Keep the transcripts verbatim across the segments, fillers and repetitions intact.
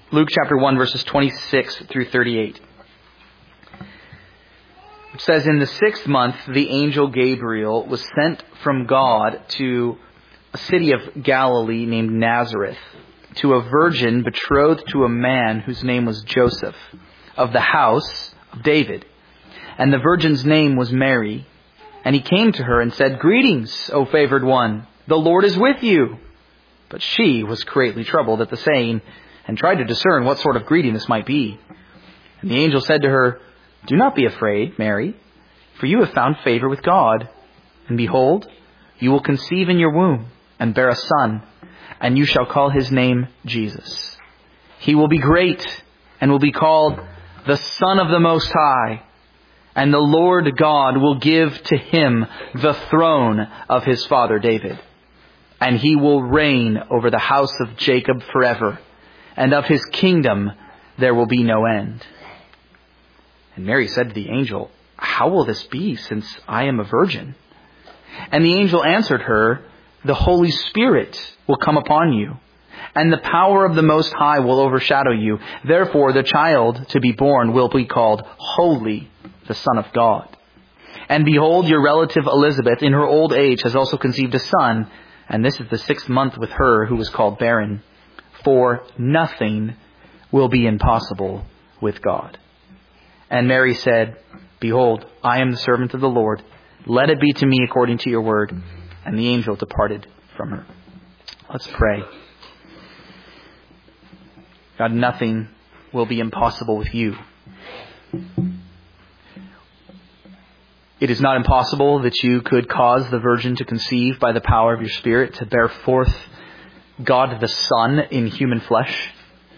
Luke chapter one, verses twenty-six through thirty-eight. It says, "In the sixth month, the angel Gabriel was sent from God to a city of Galilee named Nazareth, to a virgin betrothed to a man whose name was Joseph, of the house of David. And the virgin's name was Mary. And he came to her and said, 'Greetings, O favored one, the Lord is with you.' But she was greatly troubled at the saying, and tried to discern what sort of greeting this might be. And the angel said to her, 'Do not be afraid, Mary, for you have found favor with God. And behold, you will conceive in your womb and bear a son, and you shall call his name Jesus. He will be great and will be called the Son of the Most High. And the Lord God will give to him the throne of his father David. And he will reign over the house of Jacob forever. And of his kingdom there will be no end.' And Mary said to the angel, 'How will this be, since I am a virgin?' And the angel answered her, 'The Holy Spirit will come upon you, and the power of the Most High will overshadow you. Therefore the child to be born will be called Holy, the Son of God. And behold, your relative Elizabeth in her old age has also conceived a son, and this is the sixth month with her who was called barren. For nothing will be impossible with God.' And Mary said, 'Behold, I am the servant of the Lord. Let it be to me according to your word.' And the angel departed from her." Let's pray. God, nothing will be impossible with you. It is not impossible that you could cause the virgin to conceive by the power of your Spirit, to bear forth God the Son in human flesh.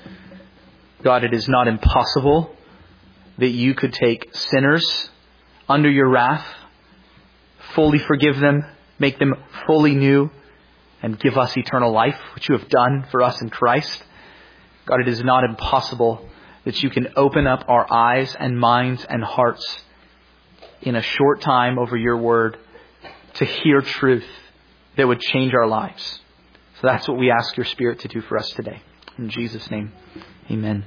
God, it is not impossible that you could take sinners under your wrath, fully forgive them, make them fully new, and give us eternal life, which you have done for us in Christ. God, it is not impossible that you can open up our eyes and minds and hearts in a short time over your word to hear truth that would change our lives. So that's what we ask your Spirit to do for us today. In Jesus' name, amen.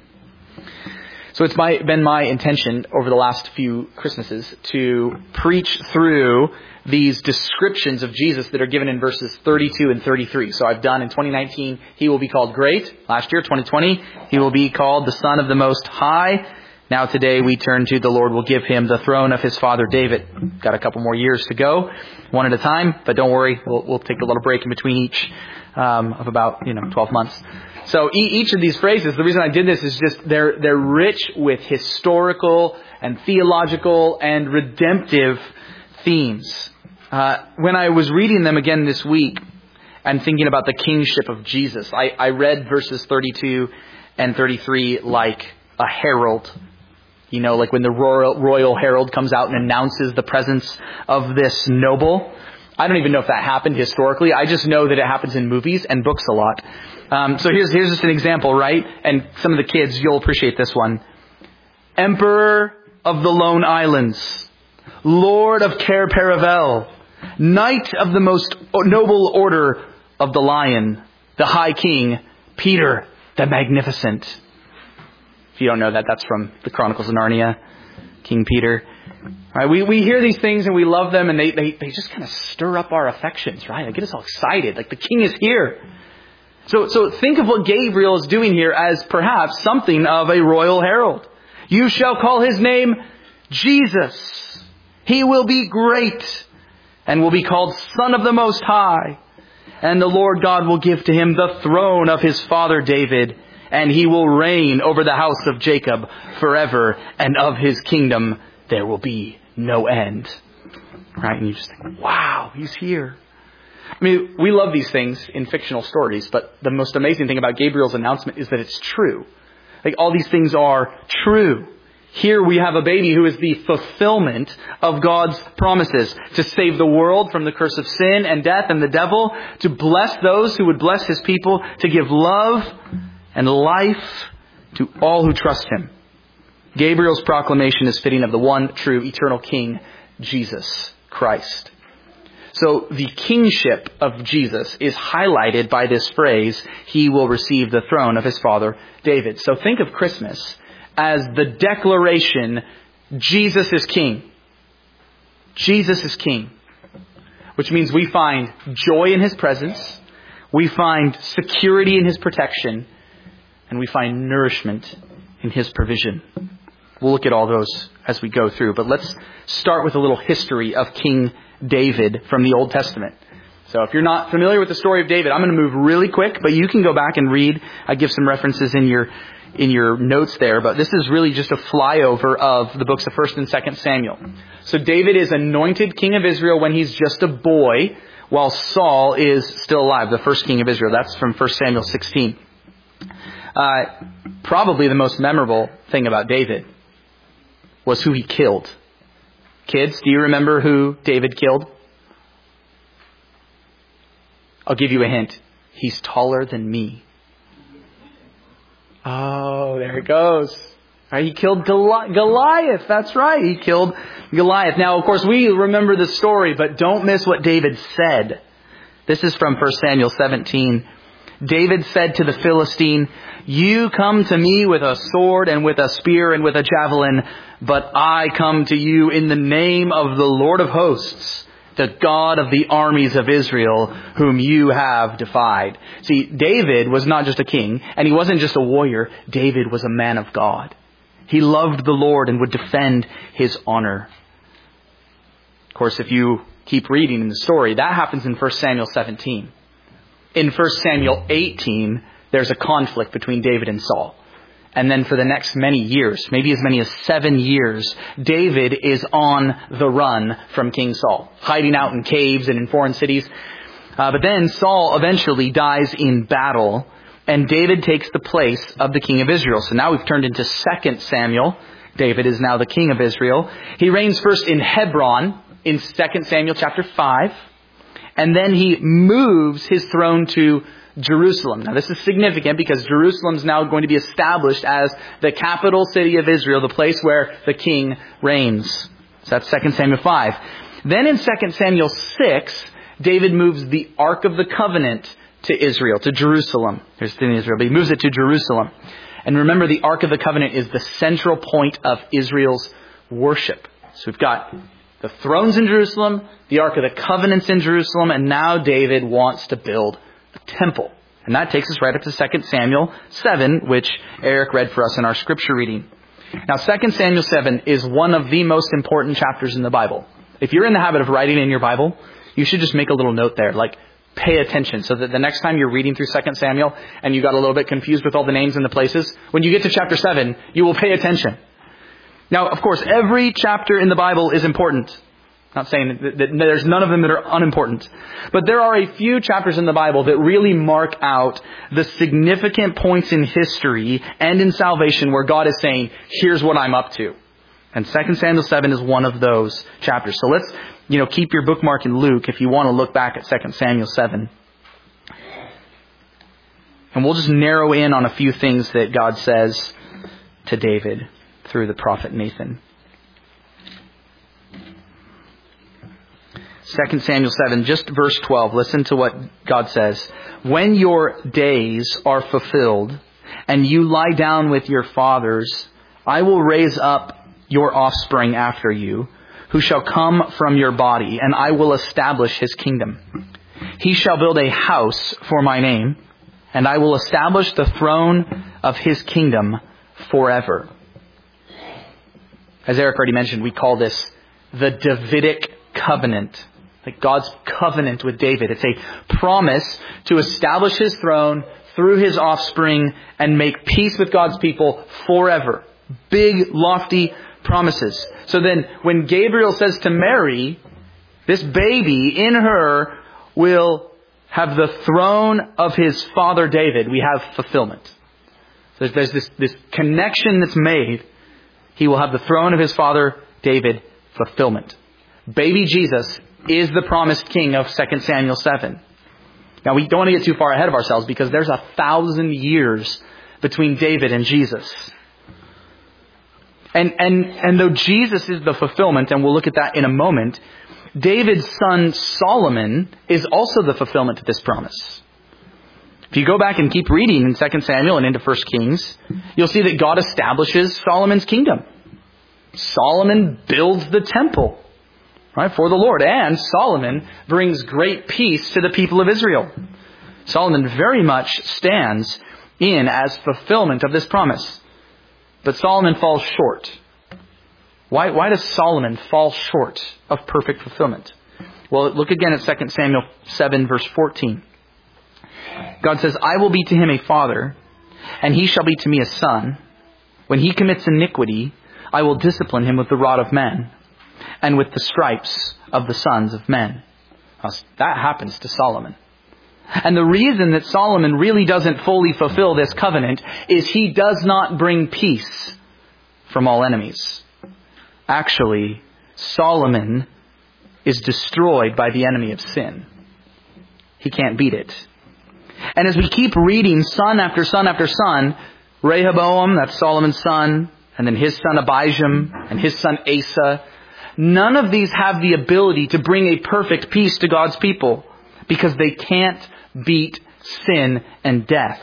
So it's my, been my intention over the last few Christmases to preach through these descriptions of Jesus that are given in verses thirty-two and thirty-three. So I've done in twenty nineteen, he will be called great. Last year, twenty twenty, he will be called the Son of the Most High. Now today we turn to the Lord will give him the throne of his father David. Got a couple more years to go, one at a time, but don't worry, we'll, we'll take a little break in between each um, of about you know twelve months. So each of these phrases, the reason I did this is just they're they're rich with historical and theological and redemptive themes. Uh, when I was reading them again this week and thinking about the kingship of Jesus, I, I read verses thirty-two and thirty-three like a herald. You know, like when the royal, royal herald comes out and announces the presence of this noble. I don't even know if that happened historically. I just know that it happens in movies and books a lot. Um, so here's here's just an example, right? And some of the kids, you'll appreciate this one. Emperor of the Lone Islands, Lord of Cair Paravel, Knight of the most noble order of the Lion, the High King, Peter the Magnificent. If you don't know that, that's from the Chronicles of Narnia, King Peter. Right, we, we hear these things and we love them and they, they, they just kind of stir up our affections, right? They get us all excited, like the king is here. So, so think of what Gabriel is doing here as perhaps something of a royal herald. You shall call his name Jesus. He will be great and will be called Son of the Most High. And the Lord God will give to him the throne of his father David, and he will reign over the house of Jacob forever, and of his kingdom there will be no end. Right? And you just think, wow, he's here. I mean, we love these things in fictional stories, but the most amazing thing about Gabriel's announcement is that it's true. Like, all these things are true. Here we have a baby who is the fulfillment of God's promises to save the world from the curse of sin and death and the devil, to bless those who would bless his people, to give love and life to all who trust him. Gabriel's proclamation is fitting of the one true eternal King, Jesus Christ. So the kingship of Jesus is highlighted by this phrase, he will receive the throne of his father David. So think of Christmas as the declaration, Jesus is king. Jesus is king. Which means we find joy in his presence, we find security in his protection, and we find nourishment in his provision. We'll look at all those as we go through. But let's start with a little history of King David from the Old Testament. So if you're not familiar with the story of David, I'm going to move really quick, but you can go back and read. I give some references in your in your notes there, but this is really just a flyover of the books of First and Second Samuel. So David is anointed king of Israel when he's just a boy, while Saul is still alive, the first king of Israel. That's from First Samuel sixteen. Uh, probably the most memorable thing about David was who he killed. Kids, do you remember who David killed? I'll give you a hint. He's taller than me. Oh, there it goes. Right, he killed Goli- Goliath. That's right. He killed Goliath. Now, of course, we remember the story, but don't miss what David said. This is from First Samuel seventeen. David said to the Philistine, "You come to me with a sword and with a spear and with a javelin, but I come to you in the name of the Lord of hosts, the God of the armies of Israel, whom you have defied." See, David was not just a king, and he wasn't just a warrior. David was a man of God. He loved the Lord and would defend his honor. Of course, if you keep reading in the story, that happens in First Samuel seventeen. In First Samuel eighteen, there's a conflict between David and Saul. And then for the next many years, maybe as many as seven years, David is on the run from King Saul, hiding out in caves and in foreign cities. Uh, but then Saul eventually dies in battle, and David takes the place of the king of Israel. So now we've turned into Second Samuel. David is now the king of Israel. He reigns first in Hebron in Second Samuel chapter five. And then he moves his throne to Jerusalem. Now this is significant because Jerusalem is now going to be established as the capital city of Israel, the place where the king reigns. So that's Second Samuel five. Then in Second Samuel six, David moves the Ark of the Covenant to Israel, to Jerusalem. There's in Israel, but he moves it to Jerusalem. And remember, the Ark of the Covenant is the central point of Israel's worship. So we've got the throne's in Jerusalem, the Ark of the Covenant's in Jerusalem, and now David wants to build a temple. And that takes us right up to Second Samuel seven, which Eric read for us in our scripture reading. Now, Second Samuel seven is one of the most important chapters in the Bible. If you're in the habit of writing in your Bible, you should just make a little note there, like pay attention, so that the next time you're reading through Second Samuel and you got a little bit confused with all the names and the places, when you get to chapter seven, you will pay attention. Now, of course, every chapter in the Bible is important. I'm not saying that, that there's none of them that are unimportant. But there are a few chapters in the Bible that really mark out the significant points in history and in salvation where God is saying, here's what I'm up to. And Second Samuel seven is one of those chapters. So let's, you know, keep your bookmark in Luke if you want to look back at Second Samuel seven. And we'll just narrow in on a few things that God says to David through the prophet Nathan. Second Samuel seven, just verse twelve. Listen to what God says. "When your days are fulfilled and you lie down with your fathers, I will raise up your offspring after you, who shall come from your body, and I will establish his kingdom. He shall build a house for my name, and I will establish the throne of his kingdom forever." As Eric already mentioned, we call this the Davidic covenant. Like God's covenant with David. It's a promise to establish his throne through his offspring and make peace with God's people forever. Big, lofty promises. So then when Gabriel says to Mary, this baby in her will have the throne of his father David, we have fulfillment. So there's this, this connection that's made. He will have the throne of his father David, fulfillment. Baby Jesus is the promised king of Second Samuel seven. Now, we don't want to get too far ahead of ourselves because there's a thousand years between David and Jesus. And, and, and though Jesus is the fulfillment, and we'll look at that in a moment, David's son Solomon is also the fulfillment of this promise. If you go back and keep reading in Second Samuel and into First Kings, you'll see that God establishes Solomon's kingdom. Solomon builds the temple, right, for the Lord. And Solomon brings great peace to the people of Israel. Solomon very much stands in as fulfillment of this promise. But Solomon falls short. Why, why does Solomon fall short of perfect fulfillment? Well, look again at Second Samuel seven, verse fourteen. God says, I will be to him a father, and he shall be to me a son. When he commits iniquity, I will discipline him with the rod of men, and with the stripes of the sons of men. That happens to Solomon. And the reason that Solomon really doesn't fully fulfill this covenant is he does not bring peace from all enemies. Actually, Solomon is destroyed by the enemy of sin. He can't beat it. And as we keep reading son after son after son, Rehoboam, that's Solomon's son, and then his son Abijam, and his son Asa, none of these have the ability to bring a perfect peace to God's people because they can't beat sin and death.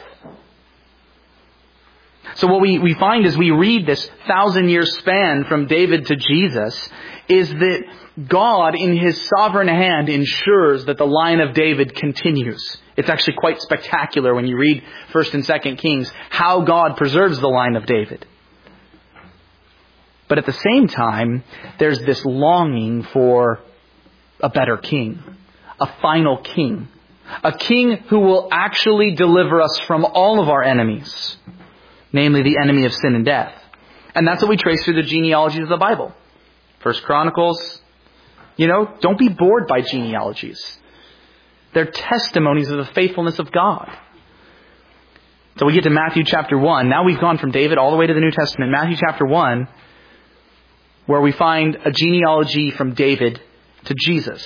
So what we, we find as we read this thousand year span from David to Jesus is that God in his sovereign hand ensures that the line of David continues. It's actually quite spectacular when you read First and Second Kings how God preserves the line of David. But at the same time, there's this longing for a better king, a final king, a king who will actually deliver us from all of our enemies, namely the enemy of sin and death. And that's what we trace through the genealogies of the Bible. First Chronicles, you know, don't be bored by genealogies. They're testimonies of the faithfulness of God. So we get to Matthew chapter one. Now we've gone from David all the way to the New Testament. Matthew chapter one, where we find a genealogy from David to Jesus.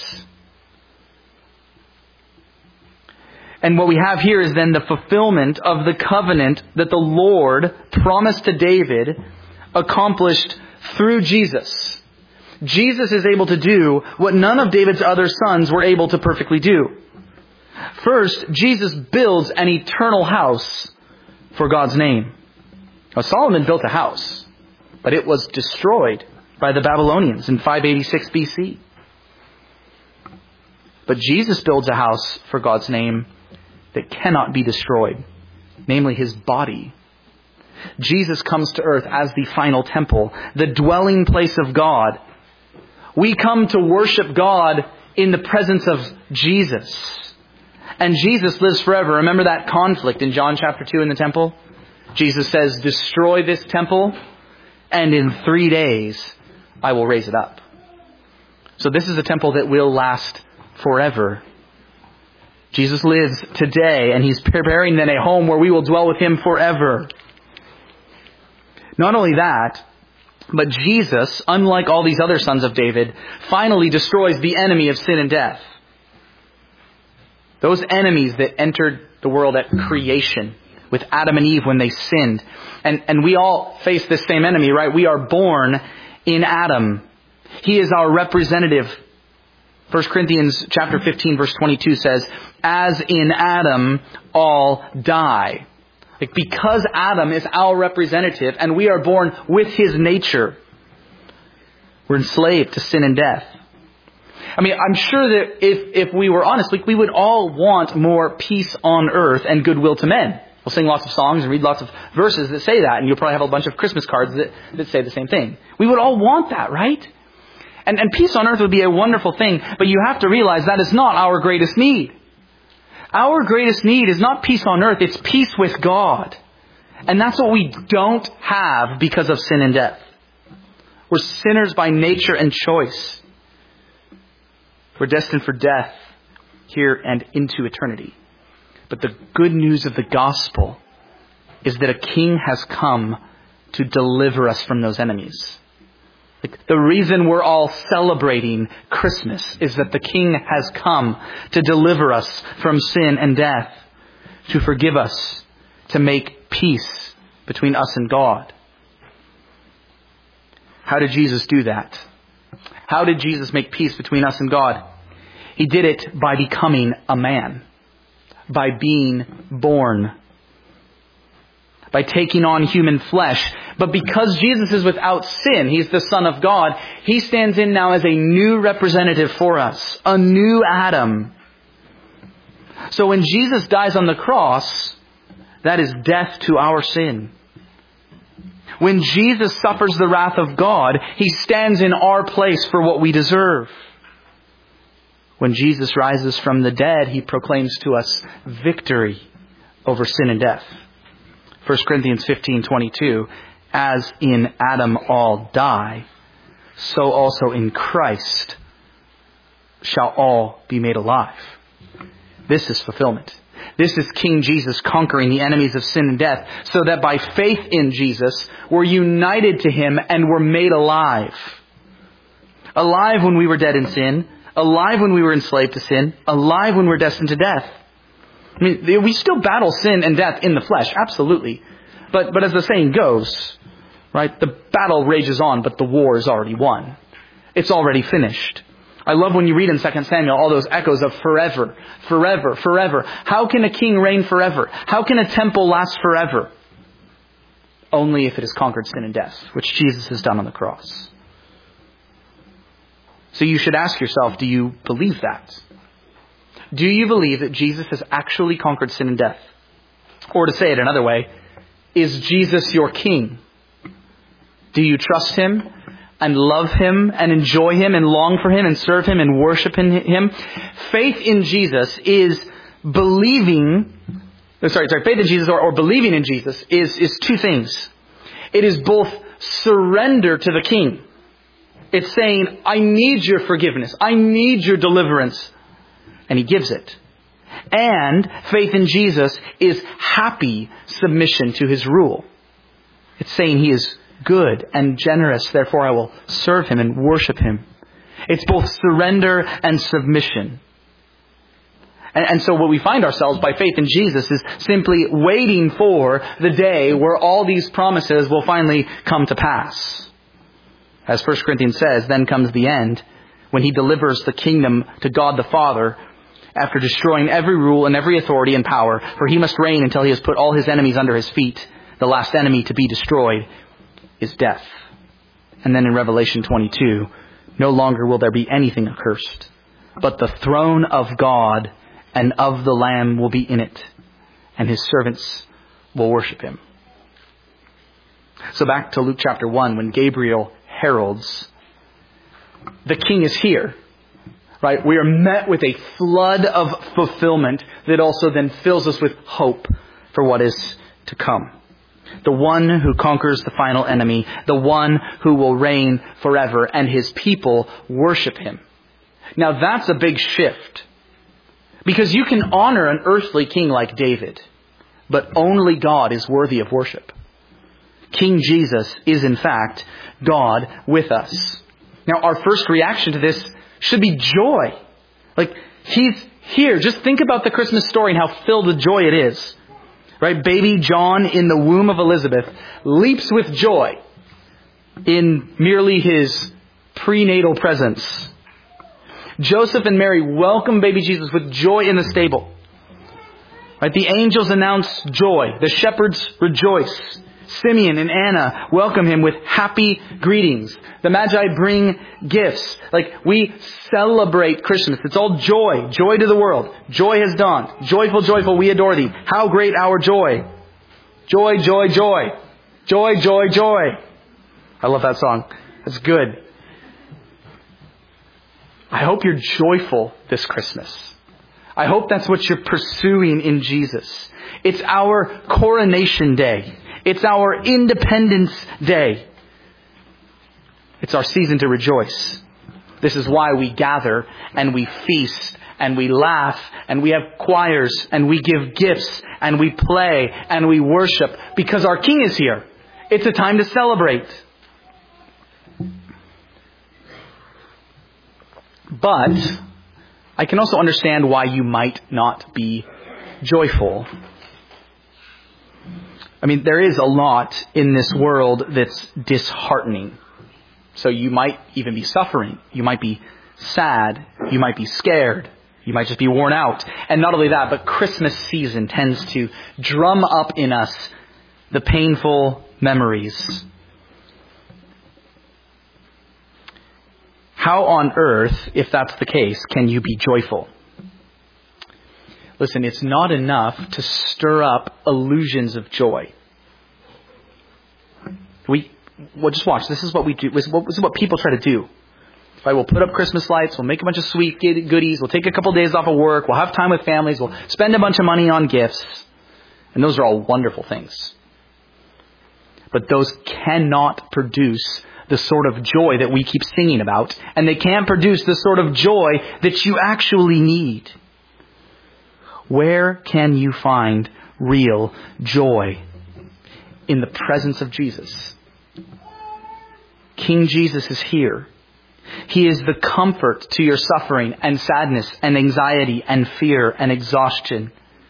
And what we have here is then the fulfillment of the covenant that the Lord promised to David, accomplished through Jesus. Jesus is able to do what none of David's other sons were able to perfectly do. First, Jesus builds an eternal house for God's name. Now, Solomon built a house, but it was destroyed by the Babylonians in five eighty-six B C. But Jesus builds a house for God's name that cannot be destroyed, namely his body. Jesus comes to earth as the final temple, the dwelling place of God. We come to worship God in the presence of Jesus. And Jesus lives forever. Remember that conflict in John chapter two in the temple? Jesus says, destroy this temple, and in three days I will raise it up. So this is a temple that will last forever. Jesus lives today, and he's preparing then a home where we will dwell with him forever. Not only that, but Jesus, unlike all these other sons of David, finally destroys the enemy of sin and death. Those enemies that entered the world at creation with Adam and Eve when they sinned. And, and we all face this same enemy, right? We are born in Adam. He is our representative. First Corinthians chapter fifteen verse twenty-two says, as in Adam all die. Like because Adam is our representative and we are born with his nature, we're enslaved to sin and death. I mean, I'm sure that if, if we were honest, like we would all want more peace on earth and goodwill to men. We'll sing lots of songs and read lots of verses that say that, and you'll probably have a bunch of Christmas cards that, that say the same thing. We would all want that, right? And, and peace on earth would be a wonderful thing, but you have to realize that is not our greatest need. Our greatest need is not peace on earth, it's peace with God. And that's what we don't have because of sin and death. We're sinners by nature and choice. We're destined for death here and into eternity. But the good news of the gospel is that a king has come to deliver us from those enemies. Like, the reason we're all celebrating Christmas is that the king has come to deliver us from sin and death, to forgive us, to make peace between us and God. How did Jesus do that? How did Jesus make peace between us and God? He did it by becoming a man, by being born, by taking on human flesh. But because Jesus is without sin, He's the Son of God, He stands in now as a new representative for us, a new Adam. So when Jesus dies on the cross, that is death to our sin. When Jesus suffers the wrath of God, He stands in our place for what we deserve. When Jesus rises from the dead, He proclaims to us victory over sin and death. First Corinthians fifteen twenty-two, as in Adam all die, so also in Christ shall all be made alive. This is fulfillment. This is King Jesus conquering the enemies of sin and death, so that by faith in Jesus, we're united to Him and we're made alive. Alive when we were dead in sin, alive when we were enslaved to sin, alive when we're destined to death. I mean, we still battle sin and death in the flesh, absolutely. But, but as the saying goes, right, the battle rages on, but the war is already won. It's already finished. I love when you read in Second Samuel all those echoes of forever, forever, forever. How can a king reign forever? How can a temple last forever? Only if it has conquered sin and death, which Jesus has done on the cross. So you should ask yourself, do you believe that? Do you believe that Jesus has actually conquered sin and death? Or to say it another way, is Jesus your King? Do you trust Him and love Him and enjoy Him and long for Him and serve Him and worship in Him? Faith in Jesus is believing, sorry, sorry, faith in Jesus or, or believing in Jesus is, is two things. It is both surrender to the King. It's saying, I need your forgiveness. I need your deliverance. And He gives it. And faith in Jesus is happy submission to His rule. It's saying He is good and generous, therefore I will serve Him and worship Him. It's both surrender and submission. And, and so what we find ourselves by faith in Jesus is simply waiting for the day where all these promises will finally come to pass. As First Corinthians says, then comes the end, when He delivers the kingdom to God the Father, after destroying every rule and every authority and power, for He must reign until He has put all His enemies under His feet. The last enemy to be destroyed is death. And then in Revelation twenty-two, no longer will there be anything accursed, but the throne of God and of the Lamb will be in it, and His servants will worship Him. So back to Luke chapter one, when Gabriel heralds, the King is here. Right? We are met with a flood of fulfillment that also then fills us with hope for what is to come. The one who conquers the final enemy, the one who will reign forever, and His people worship Him. Now that's a big shift. Because you can honor an earthly king like David, but only God is worthy of worship. King Jesus is in fact God with us. Now our first reaction to this should be joy. Like, He's here. Just think about the Christmas story and how filled with joy it is. Right? Baby John in the womb of Elizabeth leaps with joy in merely his prenatal presence. Joseph and Mary welcome baby Jesus with joy in the stable. Right? The angels announce joy. The shepherds rejoice. Simeon and Anna welcome Him with happy greetings. The Magi bring gifts. Like, we celebrate Christmas. It's all joy. Joy to the world. Joy has dawned. Joyful, joyful, we adore Thee. How great our joy. Joy, joy, joy. Joy, joy, joy. I love that song. That's good. I hope you're joyful this Christmas. I hope that's what you're pursuing in Jesus. It's our coronation day. It's our Independence Day. It's our season to rejoice. This is why we gather and we feast and we laugh and we have choirs and we give gifts and we play and we worship, because our King is here. It's a time to celebrate. But I can also understand why you might not be joyful. I mean, there is a lot in this world that's disheartening. So you might even be suffering. You might be sad. You might be scared. You might just be worn out. And not only that, but Christmas season tends to drum up in us the painful memories. How on earth, if that's the case, can you be joyful? Listen, it's not enough to stir up illusions of joy. We, well, just watch. This is what we do. This is what people try to do. Right? We'll put up Christmas lights. We'll make a bunch of sweet goodies. We'll take a couple days off of work. We'll have time with families. We'll spend a bunch of money on gifts. And those are all wonderful things. But those cannot produce the sort of joy that we keep singing about. And they can't produce the sort of joy that you actually need. Where can you find real joy? In the presence of Jesus. King Jesus is here. He is the comfort to your suffering and sadness and anxiety and fear and exhaustion.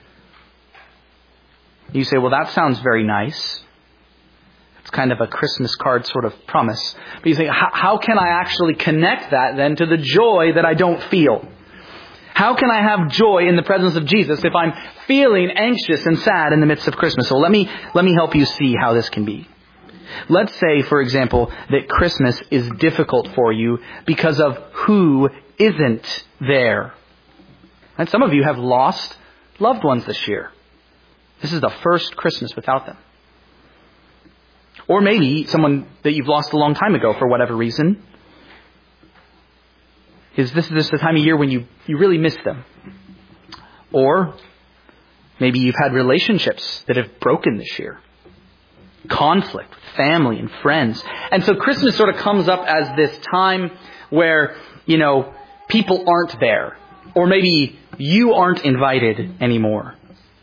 You say, well, that sounds very nice. It's kind of a Christmas card sort of promise. But you think, how can I actually connect that then to the joy that I don't feel? How can I have joy in the presence of Jesus if I'm feeling anxious and sad in the midst of Christmas? So let me, let me help you see how this can be. Let's say, for example, that Christmas is difficult for you because of who isn't there. And some of you have lost loved ones this year. This is the first Christmas without them. Or maybe someone that you've lost a long time ago for whatever reason. Is this, this the time of year when you, you really miss them? Or maybe you've had relationships that have broken this year. Conflict with family and friends. And so Christmas sort of comes up as this time where, you know, people aren't there. Or maybe you aren't invited anymore.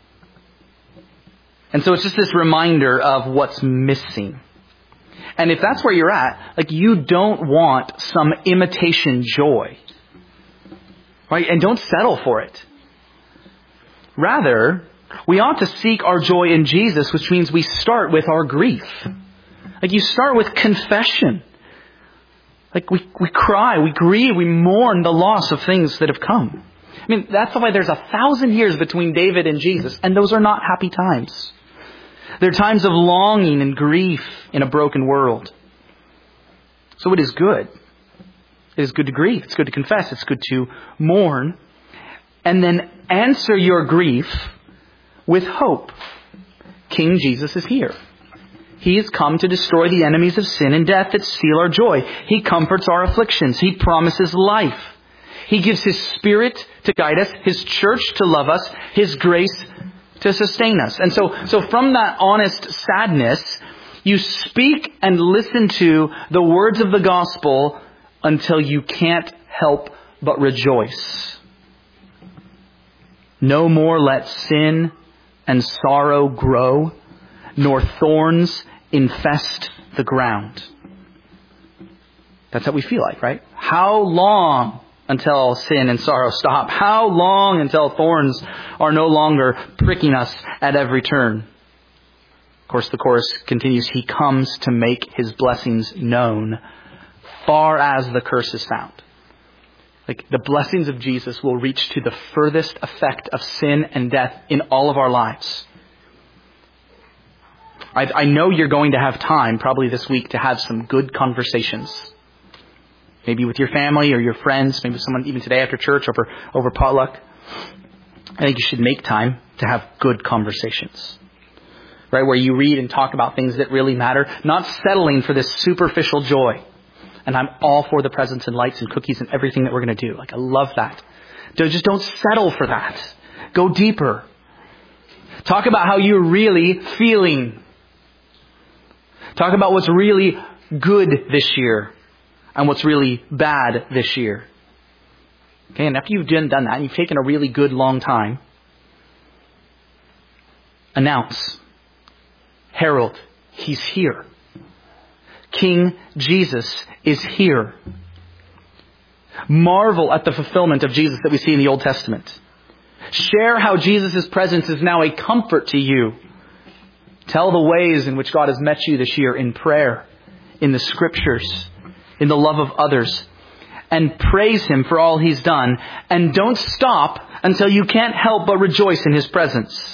And so it's just this reminder of what's missing. And if that's where you're at, like, you don't want some imitation joy. Right? And don't settle for it. Rather, we ought to seek our joy in Jesus, which means we start with our grief. Like, you start with confession. Like, we, we cry, we grieve, we mourn the loss of things that have come. I mean, that's why there's a thousand years between David and Jesus, and those are not happy times. They're times of longing and grief in a broken world. So it is good. It is good to grieve. It's good to confess. It's good to mourn. And then answer your grief with hope. King Jesus is here. He has come to destroy the enemies of sin and death that steal our joy. He comforts our afflictions. He promises life. He gives His Spirit to guide us, His church to love us, His grace to sustain us. And so, so from that honest sadness, you speak and listen to the words of the gospel until you can't help but rejoice. No more let sin and sorrow grow, nor thorns infest the ground. That's what we feel like, right? How long until sin and sorrow stop? How long until thorns are no longer pricking us at every turn? Of course, the chorus continues, He comes to make His blessings known, far as the curse is found. Like, the blessings of Jesus will reach to the furthest effect of sin and death in all of our lives. I, I know you're going to have time, probably this week, to have some good conversations. Maybe with your family or your friends, maybe someone even today after church over, over potluck. I think you should make time to have good conversations. Right? Where you read and talk about things that really matter. Not settling for this superficial joy. And I'm all for the presents and lights and cookies and everything that we're going to do. Like, I love that. Just don't settle for that. Go deeper. Talk about how you're really feeling. Talk about what's really good this year and what's really bad this year. Okay, and after you've done, done that and you've taken a really good long time, announce, herald, He's here. King Jesus is here. Marvel at the fulfillment of Jesus that we see in the Old Testament. Share how Jesus' presence is now a comfort to you. Tell the ways in which God has met you this year in prayer, in the Scriptures, in the love of others, and praise Him for all He's done. And don't stop until you can't help but rejoice in His presence.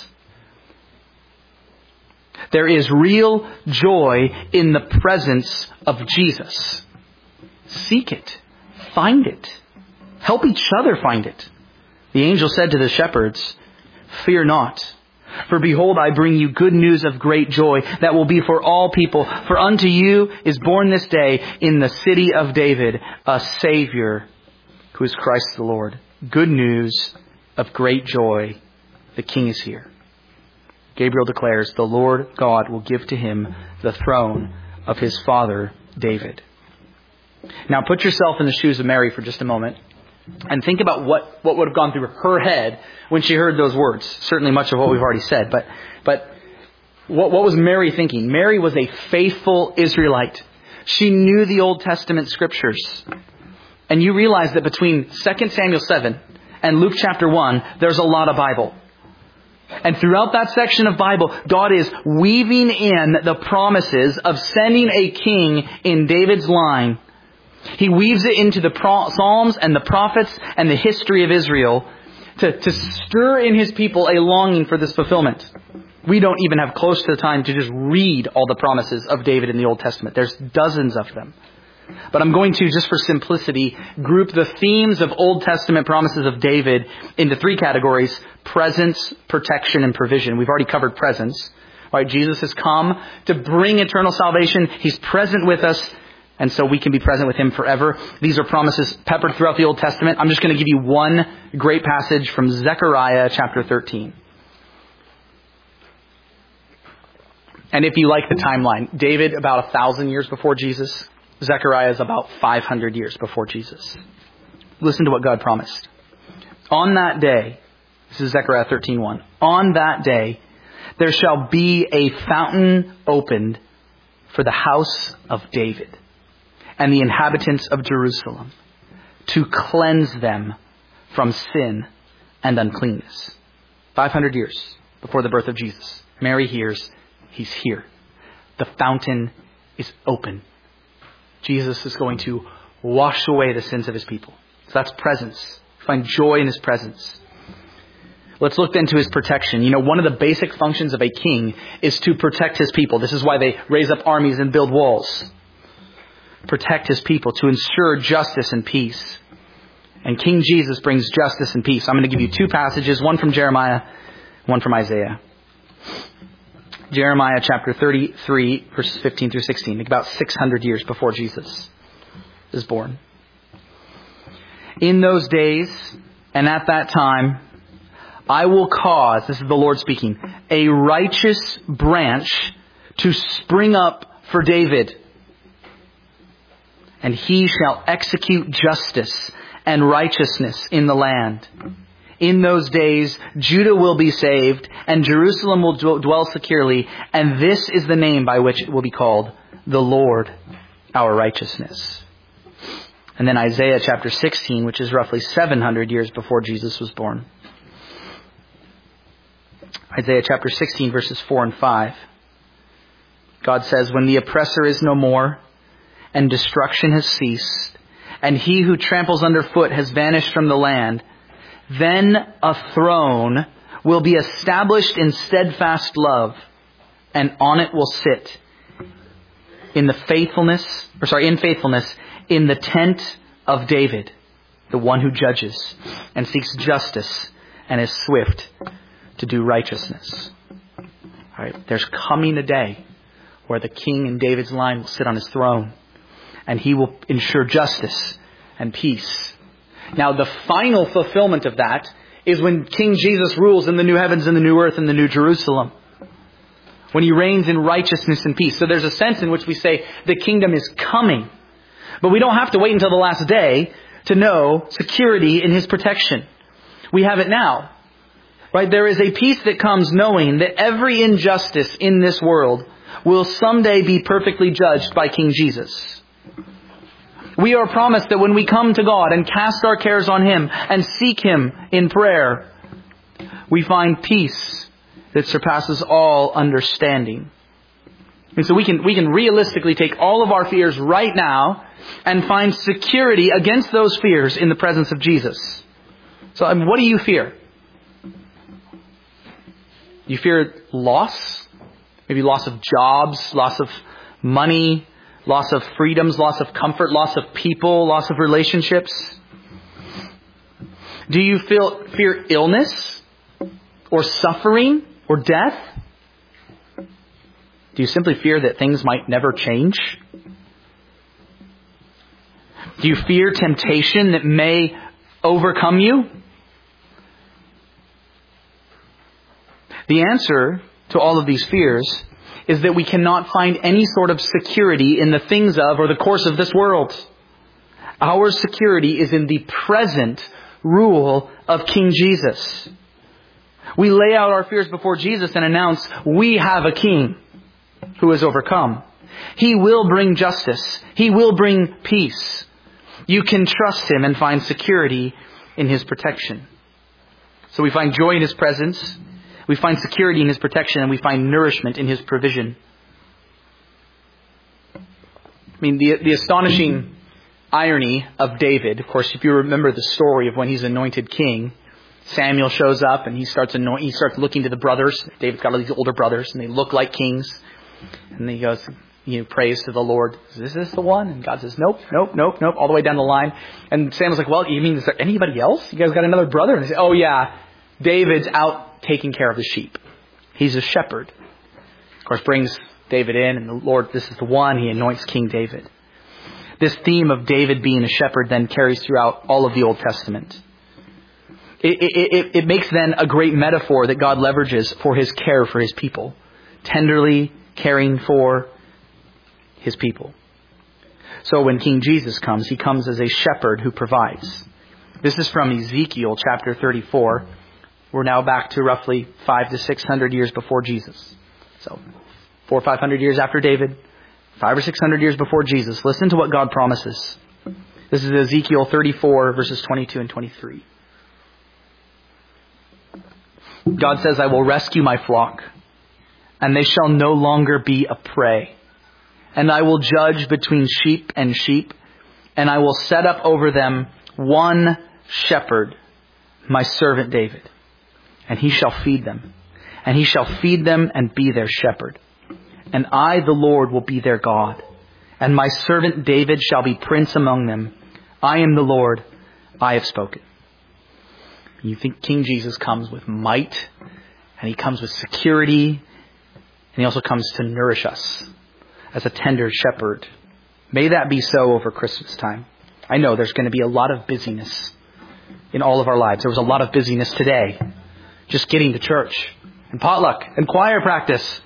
There is real joy in the presence of Jesus. Seek it. Find it. Help each other find it. The angel said to the shepherds, "Fear not, for behold, I bring you good news of great joy that will be for all people. For unto you is born this day in the city of David a Savior, who is Christ the Lord." Good news of great joy. The King is here. Gabriel declares, the Lord God will give to Him the throne of His father David. Now put yourself in the shoes of Mary for just a moment and think about what, what would have gone through her head when she heard those words. Certainly much of what we've already said, but, but what, what was Mary thinking? Mary was a faithful Israelite. She knew the Old Testament scriptures. And you realize that between Second Samuel seven and Luke chapter one, there's a lot of Bible. And throughout that section of Bible, God is weaving in the promises of sending a king in David's line. He weaves it into the Psalms and the prophets and the history of Israel to, to stir in His people a longing for this fulfillment. We don't even have close to the time to just read all the promises of David in the Old Testament. There's dozens of them. But I'm going to, just for simplicity, group the themes of Old Testament promises of David into three categories: presence, protection, and provision. We've already covered presence. Right? Jesus has come to bring eternal salvation. He's present with us, and so we can be present with Him forever. These are promises peppered throughout the Old Testament. I'm just going to give you one great passage from Zechariah chapter thirteen. And if you like the timeline, David about a thousand years before Jesus. Zechariah is about five hundred years before Jesus. Listen to what God promised. On that day, this is Zechariah thirteen one. On that day, there shall be a fountain opened for the house of David and the inhabitants of Jerusalem, to cleanse them from sin and uncleanness. five hundred years before the birth of Jesus. Mary hears, He's here. The fountain is open. Jesus is going to wash away the sins of His people. So that's presence. Find joy in His presence. Let's look then to His protection. You know, one of the basic functions of a king is to protect his people. This is why they raise up armies and build walls. Protect His people, to ensure justice and peace. And King Jesus brings justice and peace. I'm going to give you two passages, one from Jeremiah, one from Isaiah. Jeremiah chapter thirty-three, verses fifteen through sixteen, about six hundred years before Jesus is born. In those days and at that time, I will cause, this is the Lord speaking, a righteous branch to spring up for David. And he shall execute justice and righteousness in the land. In those days, Judah will be saved, and Jerusalem will dwell securely, and this is the name by which it will be called, the Lord, our righteousness. And then Isaiah chapter sixteen, which is roughly seven hundred years before Jesus was born. Isaiah chapter sixteen, verses four and five. God says, when the oppressor is no more, and destruction has ceased, and he who tramples underfoot has vanished from the land, then a throne will be established in steadfast love, and on it will sit in the faithfulness, or sorry, in faithfulness, in the tent of David, the one who judges and seeks justice and is swift to do righteousness. All right, there's coming a day where the king in David's line will sit on his throne, and he will ensure justice and peace. Now, the final fulfillment of that is when King Jesus rules in the new heavens and the new earth and the new Jerusalem. When He reigns in righteousness and peace. So there's a sense in which we say the kingdom is coming. But we don't have to wait until the last day to know security in His protection. We have it now. Right? There is a peace that comes knowing that every injustice in this world will someday be perfectly judged by King Jesus. We are promised that when we come to God and cast our cares on Him and seek Him in prayer, we find peace that surpasses all understanding. And so we can, we can realistically take all of our fears right now and find security against those fears in the presence of Jesus. So I mean, what do you fear? You fear loss? Maybe loss of jobs, loss of money, loss of freedoms, loss of comfort, loss of people, loss of relationships? Do you feel fear illness or suffering or death? Do you simply fear that things might never change? Do you fear temptation that may overcome you? The answer to all of these fears is that we cannot find any sort of security in the things of or the course of this world. Our security is in the present rule of King Jesus. We lay out our fears before Jesus and announce we have a king who has overcome. He will bring justice. He will bring peace. You can trust Him and find security in His protection. So we find joy in His presence. We find security in His protection, and we find nourishment in His provision. I mean, the, the astonishing irony of David, of course, if you remember the story of when he's anointed king, Samuel shows up and he starts anoint, he starts looking to the brothers. David's got all these older brothers, and they look like kings. And he goes, you know, prays to the Lord. Is this the one? And God says, nope, nope, nope, nope, all the way down the line. And Samuel's like, well, you mean, is there anybody else? You guys got another brother? And they say, oh yeah, David's out taking care of the sheep. He's a shepherd. Of course, brings David in, and the Lord, this is the one. He anoints King David. This theme of David being a shepherd then carries throughout all of the Old Testament. It, it, it, it makes then a great metaphor that God leverages for His care for His people. Tenderly caring for His people. So when King Jesus comes, He comes as a shepherd who provides. This is from Ezekiel chapter thirty-four. We're now back to roughly five to six hundred years before Jesus. So four or five hundred years after David, five or six hundred years before Jesus. Listen to what God promises. This is Ezekiel thirty-four, verses twenty-two and twenty-three. God says, I will rescue my flock, and they shall no longer be a prey. And I will judge between sheep and sheep, and I will set up over them one shepherd, my servant David. And he shall feed them, and he shall feed them and be their shepherd. And I, the Lord, will be their God, and my servant David shall be prince among them. I am the Lord, I have spoken. You think King Jesus comes with might, and He comes with security, and He also comes to nourish us as a tender shepherd. May that be so over Christmas time. I know there's going to be a lot of busyness in all of our lives. There was a lot of busyness today, just getting to church, and potluck, and choir practice.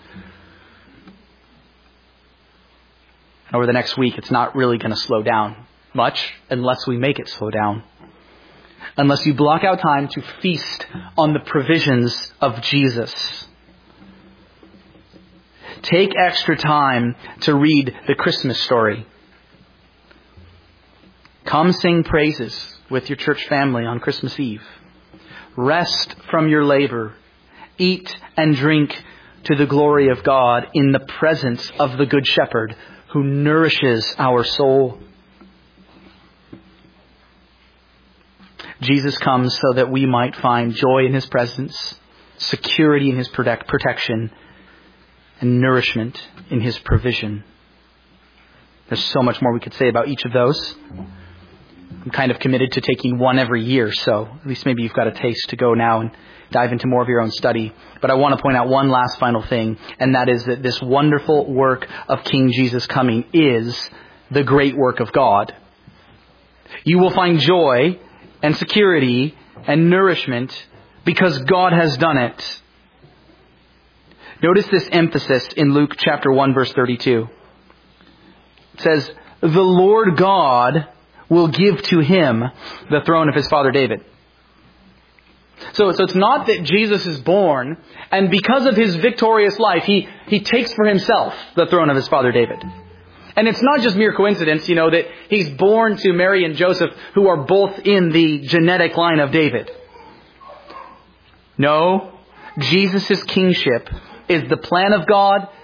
And over the next week, it's not really going to slow down much unless we make it slow down. Unless you block out time to feast on the provisions of Jesus. Take extra time to read the Christmas story. Come sing praises with your church family on Christmas Eve. Rest from your labor. Eat and drink to the glory of God in the presence of the Good Shepherd who nourishes our soul. Jesus comes so that we might find joy in His presence, security in His protect, protection, and nourishment in His provision. There's so much more we could say about each of those. I'm kind of committed to taking one every year, so at least maybe you've got a taste to go now and dive into more of your own study. But I want to point out one last final thing, and that is that this wonderful work of King Jesus coming is the great work of God. You will find joy and security and nourishment because God has done it. Notice this emphasis in Luke chapter one, verse thirty-two. It says, the Lord God will give to Him the throne of His father David. So, so it's not that Jesus is born, and because of His victorious life, He, he takes for Himself the throne of His father David. And it's not just mere coincidence, you know, that He's born to Mary and Joseph, who are both in the genetic line of David. No, Jesus' kingship is the plan of God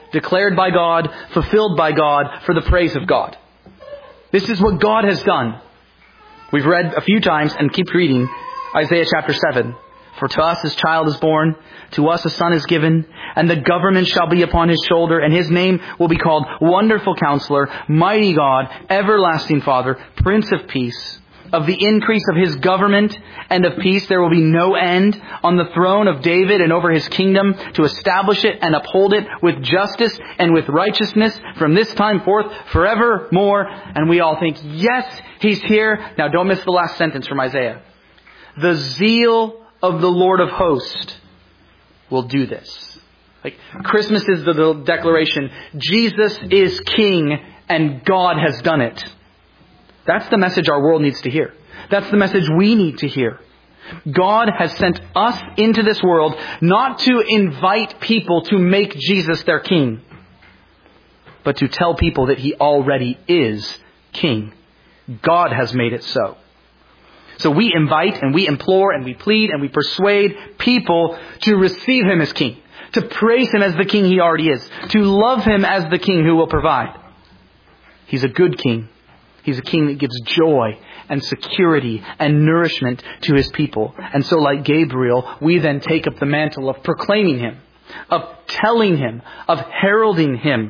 declared by God, fulfilled by God, for the praise of God. This is what God has done. We've read a few times and keep reading Isaiah chapter seven. For to us a child is born, to us a son is given, and the government shall be upon his shoulder, and his name will be called Wonderful Counselor, Mighty God, Everlasting Father, Prince of Peace. Of the increase of his government and of peace there will be no end on the throne of David and over his kingdom, to establish it and uphold it with justice and with righteousness from this time forth forevermore. And we all think, yes, he's here. Now don't miss the last sentence from Isaiah. The zeal of the Lord of hosts will do this. Like Christmas is the, the declaration, Jesus is King and God has done it. That's the message our world needs to hear. That's the message we need to hear. God has sent us into this world not to invite people to make Jesus their King, but to tell people that He already is King. God has made it so. So we invite and we implore and we plead and we persuade people to receive Him as King, to praise Him as the King He already is, to love Him as the King who will provide. He's a good King. He's a King that gives joy and security and nourishment to His people. And so like Gabriel, we then take up the mantle of proclaiming Him, of telling Him, of heralding Him.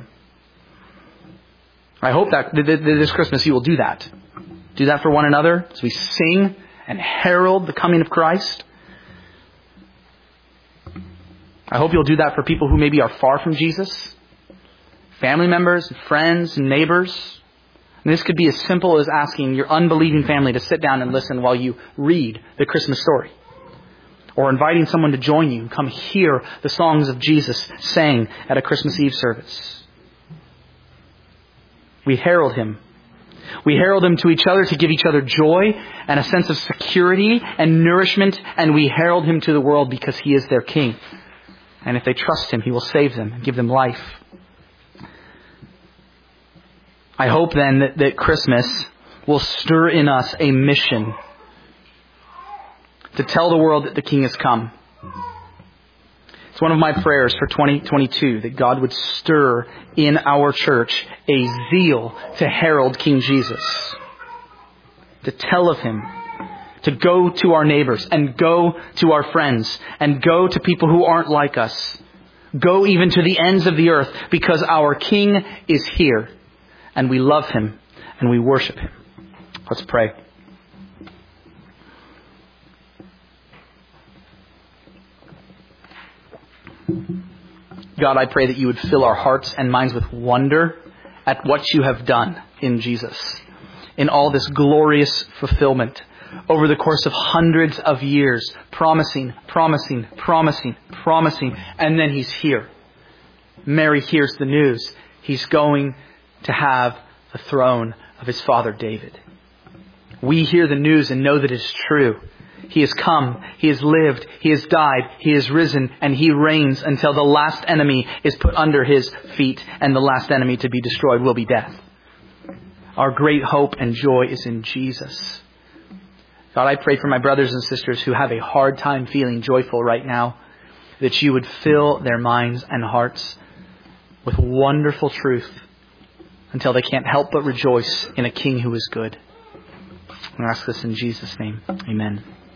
I hope that this Christmas you will do that. Do that for one another as we sing and herald the coming of Christ. I hope you'll do that for people who maybe are far from Jesus, family members, friends, and neighbors. And this could be as simple as asking your unbelieving family to sit down and listen while you read the Christmas story. Or inviting someone to join you and come hear the songs of Jesus sang at a Christmas Eve service. We herald Him. We herald Him to each other to give each other joy and a sense of security and nourishment. And we herald Him to the world because He is their King. And if they trust Him, He will save them and give them life. I hope then that, that Christmas will stir in us a mission to tell the world that the King has come. It's one of my prayers for twenty twenty-two, that God would stir in our church a zeal to herald King Jesus, to tell of Him, to go to our neighbors and go to our friends and go to people who aren't like us. Go even to the ends of the earth, because our King is here. And we love Him and we worship Him. Let's pray. God, I pray that you would fill our hearts and minds with wonder at what you have done in Jesus, in all this glorious fulfillment over the course of hundreds of years, promising, promising, promising, promising, and then He's here. Mary hears the news. He's going to have the throne of His father David. We hear the news and know that it's true. He has come, He has lived, He has died, He has risen, and He reigns until the last enemy is put under His feet, and the last enemy to be destroyed will be death. Our great hope and joy is in Jesus. God, I pray for my brothers and sisters who have a hard time feeling joyful right now, that you would fill their minds and hearts with wonderful truth, until they can't help but rejoice in a King who is good. I ask this in Jesus' name. Amen.